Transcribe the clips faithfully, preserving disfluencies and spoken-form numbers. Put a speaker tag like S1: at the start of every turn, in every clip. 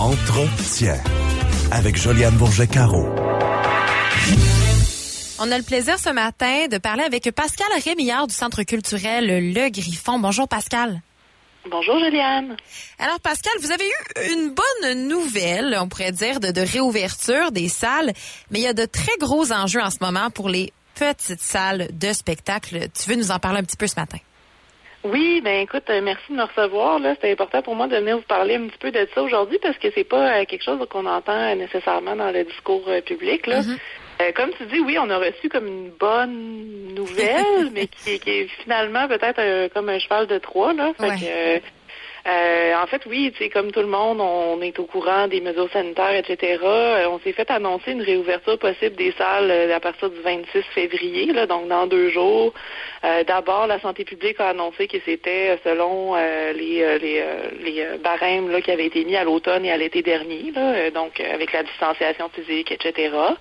S1: Entretien avec Joliane Bourget-Caro.
S2: On a le plaisir ce matin de parler avec Pascal Rémillard du Centre culturel Le Griffon. Bonjour Pascal.
S3: Bonjour Joliane.
S2: Alors Pascal, vous avez eu une bonne nouvelle, on pourrait dire, de, de réouverture des salles, mais il y a de très gros enjeux en ce moment pour les petites salles de spectacle. Tu veux nous en parler un petit peu ce matin?
S3: Oui, ben écoute, euh, merci de me recevoir. Là, c'était important pour moi de venir vous parler un petit peu de ça aujourd'hui parce que c'est pas euh, quelque chose qu'on entend euh, nécessairement dans le discours euh, public. Là. Mm-hmm. Euh, comme tu dis, oui, on a reçu comme une bonne nouvelle, mais qui, qui est finalement peut-être euh, comme un cheval de Troie. Là. Fait ouais. que, euh, Euh, en fait, oui, tu sais, comme tout le monde, on est au courant des mesures sanitaires, et cetera. Euh, on s'est fait annoncer une réouverture possible des salles euh, à partir du vingt-six février, là, donc dans deux jours. Euh, d'abord, la santé publique a annoncé que c'était selon euh, les euh, les, euh, les euh, barèmes là, qui avaient été mis à l'automne et à l'été dernier, là, euh, donc avec la distanciation physique, et cetera.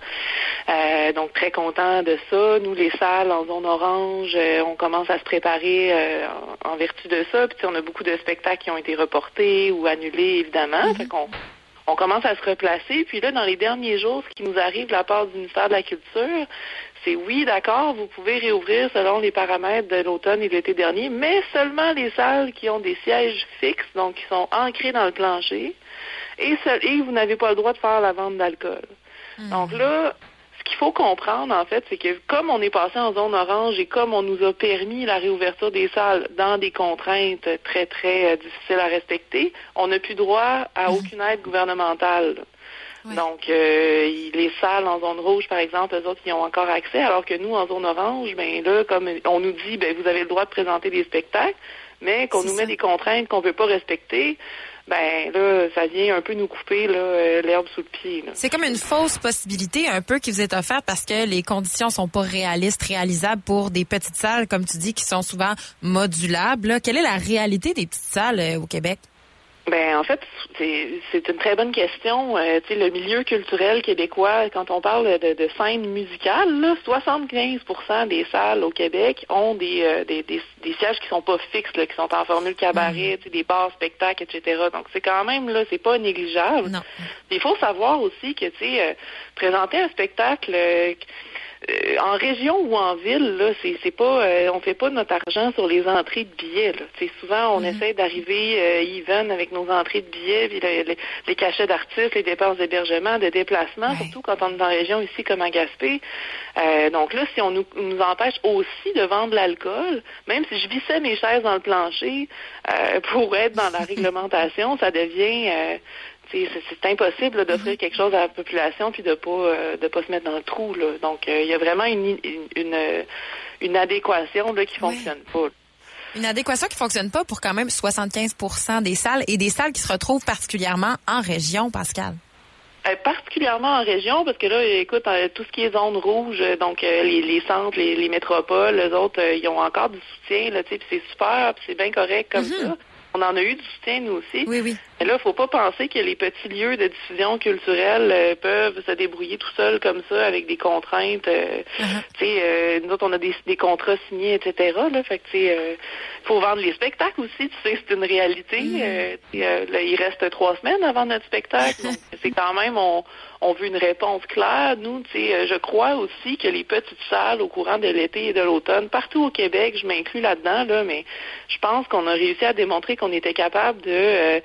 S3: Euh, donc très content de ça. Nous, les salles en zone orange, euh, on commence à se préparer euh, en, en vertu de ça. Puis on a beaucoup de spectacles qui ont été reportés ou annulés, évidemment. Mm-hmm. Fait qu'on on commence à se replacer. Puis là, dans les derniers jours, ce qui nous arrive de la part du ministère de la Culture, c'est oui, d'accord, vous pouvez réouvrir selon les paramètres de l'automne et de l'été dernier, mais seulement les salles qui ont des sièges fixes, donc qui sont ancrés dans le plancher, et, seul, et vous n'avez pas le droit de faire la vente d'alcool. Mm-hmm. Donc là, ce qu'il faut comprendre, en fait, c'est que comme on est passé en zone orange et comme on nous a permis la réouverture des salles dans des contraintes très, très euh, difficiles à respecter, on n'a plus droit à aucune aide gouvernementale. Oui. Donc, euh, les salles en zone rouge, par exemple, eux autres, ils ont encore accès, alors que nous, en zone orange, ben là, comme on nous dit, ben vous avez le droit de présenter des spectacles, mais qu'on c'est nous ça. met des contraintes qu'on ne peut pas respecter, ben là, ça vient un peu nous couper là, euh, l'herbe sous le pied. Là.
S2: C'est comme une fausse possibilité un peu qui vous est offerte parce que les conditions sont pas réalistes, réalisables pour des petites salles, comme tu dis, qui sont souvent modulables. Là. Quelle est la réalité des petites salles euh, au Québec?
S3: Ben en fait, c'est, c'est une très bonne question. Euh, tu sais, le milieu culturel québécois, quand on parle de, de scène musicale, là, soixante-quinze pour cent des salles au Québec ont des, euh, des, des, des sièges qui sont pas fixes, là, qui sont en formule cabaret, mmh. tu sais, des bars, spectacles, et cetera. Donc c'est quand même là, c'est pas négligeable. Non. Il faut savoir aussi que tu sais, euh, présenter un spectacle. Euh, Euh, en région ou en ville, là, c'est, c'est pas, euh, on fait pas notre argent sur les entrées de billets. Là. C'est souvent, on mm-hmm. essaie d'arriver euh, even avec nos entrées de billets, puis le, le, les cachets d'artistes, les dépenses d'hébergement, de déplacement, ouais. surtout quand on est en région ici comme à Gaspé. Euh, donc là, si on nous, nous empêche aussi de vendre l'alcool, même si je vissais mes chaises dans le plancher euh, pour être dans la réglementation, ça devient euh, C'est, c'est impossible là, d'offrir quelque chose à la population puis de pas euh, de pas se mettre dans le trou. Là. Donc, il euh, y a vraiment une, une, une, une adéquation là, qui fonctionne oui. pas. Là.
S2: Une adéquation qui fonctionne pas pour quand même soixante-quinze pour cent des salles et des salles qui se retrouvent particulièrement en région, Pascal.
S3: Euh, particulièrement en région, parce que là, écoute, euh, tout ce qui est zone rouge, euh, donc euh, les, les centres, les, les métropoles, les autres, ils euh, ont encore du soutien, là, tu sais, puis c'est super, puis c'est bien correct comme mm-hmm. ça. On en a eu du soutien, nous aussi.
S2: Oui, oui.
S3: Mais là, il ne faut pas penser que les petits lieux de diffusion culturelle euh, peuvent se débrouiller tout seuls comme ça avec des contraintes. Euh, uh-huh. Tu sais, euh, nous autres, on a des, des contrats signés, et cetera. Là, fait que, tu sais, euh, faut vendre les spectacles aussi. Tu sais, c'est une réalité. Mm. Euh, euh, là, il reste trois semaines avant notre spectacle. Donc, c'est quand même, on, on veut une réponse claire. Nous, tu sais, je crois aussi que les petites salles au courant de l'été et de l'automne, partout au Québec, je m'inclus là-dedans, là, mais je pense qu'on a réussi à démontrer qu'on était capable de euh,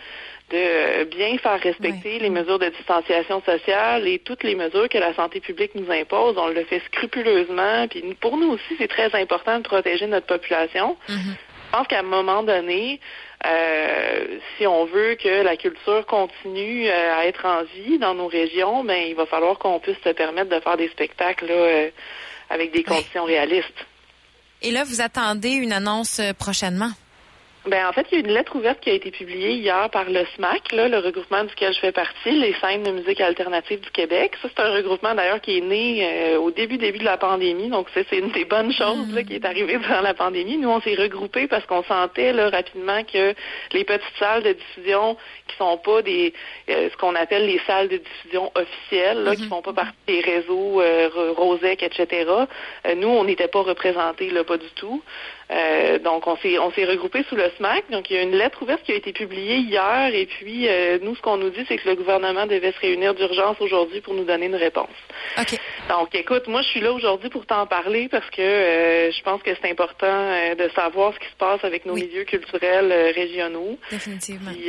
S3: de bien faire respecter oui. les mesures de distanciation sociale et toutes les mesures que la santé publique nous impose. On le fait scrupuleusement. Puis pour nous aussi, c'est très important de protéger notre population. Mm-hmm. Je pense qu'à un moment donné, euh, si on veut que la culture continue euh, à être en vie dans nos régions, ben il va falloir qu'on puisse se permettre de faire des spectacles là, euh, avec des conditions oui. réalistes.
S2: Et là, vous attendez une annonce prochainement?
S3: Ben en fait, il y a une lettre ouverte qui a été publiée hier par le S M A C, là, le regroupement duquel je fais partie, les scènes de musique alternative du Québec. Ça, c'est un regroupement d'ailleurs qui est né euh, au début début de la pandémie, donc ça, c'est une des bonnes choses là, qui est arrivée durant la pandémie. Nous, on s'est regroupés parce qu'on sentait là rapidement que les petites salles de diffusion qui sont pas des euh, ce qu'on appelle les salles de diffusion officielles, là, mm-hmm. qui font pas partie des réseaux euh, Rosec, et cetera. Euh, nous, on n'était pas représentés là, pas du tout. Euh, donc, on s'est on s'est regroupé sous le S M A C. Donc, il y a une lettre ouverte qui a été publiée hier. Et puis, euh, nous, ce qu'on nous dit, c'est que le gouvernement devait se réunir d'urgence aujourd'hui pour nous donner une réponse.
S2: OK.
S3: Donc, écoute, moi, je suis là aujourd'hui pour t'en parler parce que euh, je pense que c'est important euh, de savoir ce qui se passe avec nos
S2: oui.
S3: milieux culturels euh, régionaux.
S2: Définitivement.
S3: Puis,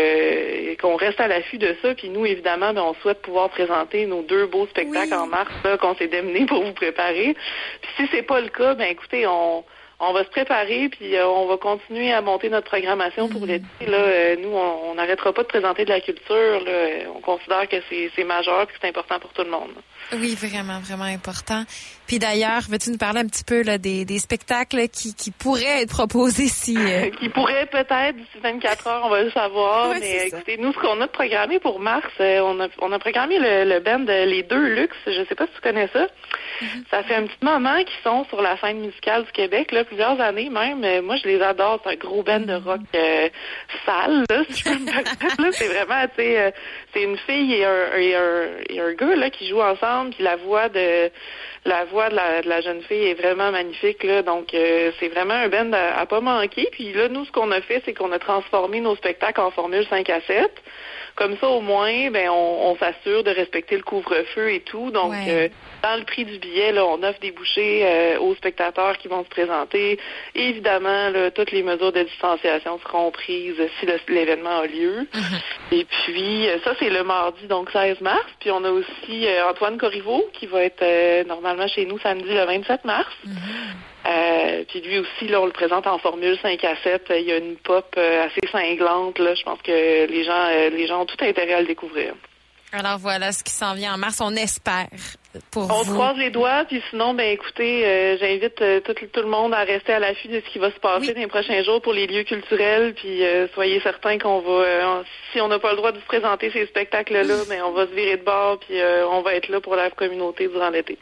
S3: euh, qu'on reste à l'affût de ça. Puis, nous, évidemment, ben, on souhaite pouvoir présenter nos deux beaux spectacles
S2: oui.
S3: en mars là, qu'on s'est démenés pour vous préparer. Puis, si c'est pas le cas, ben écoutez, on... On va se préparer, puis euh, on va continuer à monter notre programmation pour l'été. Là, euh, nous, on n'arrêtera pas de présenter de la culture. Là. On considère que c'est, c'est majeur et que c'est important pour tout le monde.
S2: Oui, vraiment, vraiment important. Puis d'ailleurs, veux-tu nous parler un petit peu là, des, des spectacles qui, qui pourraient être proposés si... Euh...
S3: qui pourraient peut-être, d'ici vingt-quatre heures, on va le savoir.
S2: Ouais,
S3: mais écoutez, nous, ce qu'on a programmé pour mars, euh, on, a, on a programmé le, le band de Les Deux Luxe. Je sais pas si tu connais ça. Mm-hmm. Ça fait un petit moment qu'ils sont sur la scène musicale du Québec, là, plusieurs années même. Euh, moi, je les adore. C'est un gros band de rock euh, sale, là, si je peux me permettre. Là, c'est vraiment, tu sais, euh, c'est une fille et un, et un, et un gars là, qui jouent ensemble, puis la voix de la voix de la, de la jeune fille est vraiment magnifique, là. Donc, euh, c'est vraiment un band à, à pas manquer. Puis là, nous, ce qu'on a fait, c'est qu'on a transformé nos spectacles en formule cinq à sept. Comme ça, au moins, ben, on, on s'assure de respecter le couvre-feu et tout. Donc,
S2: ouais. euh,
S3: dans le prix du billet, là, on offre des bouchées euh, aux spectateurs qui vont se présenter. Et évidemment, là, toutes les mesures de distanciation seront prises si le, l'événement a lieu. Mm-hmm. Et puis, ça, c'est le mardi, donc seize mars. Puis, on a aussi euh, Antoine Corriveau qui va être euh, normalement chez nous samedi le vingt-sept mars. Mm-hmm. Euh, puis lui aussi, là, on le présente en formule cinq à sept. Il y a une pop euh, assez cinglante, là. Je pense que les gens, euh, les gens ont tout intérêt à le découvrir.
S2: Alors voilà ce qui s'en vient en mars. On espère pour
S3: on
S2: vous.
S3: On croise les doigts, puis sinon, ben écoutez, euh, j'invite euh, tout, tout le monde à rester à l'affût de ce qui va se passer oui. dans les prochains jours pour les lieux culturels. Puis euh, soyez certains qu'on va, euh, si on n'a pas le droit de se présenter ces spectacles-là, ben on va se virer de bord, puis euh, on va être là pour la communauté durant l'été.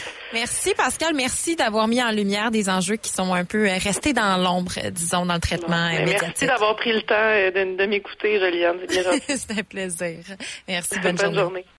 S2: Merci Pascal, merci d'avoir mis en lumière des enjeux qui sont un peu restés dans l'ombre, disons, dans le traitement bon, médiatique.
S3: Merci d'avoir pris le temps de, de m'écouter, Joliane. C'est bien gentil.
S2: C'est un plaisir. Merci,
S3: bonne, bonne journée. journée.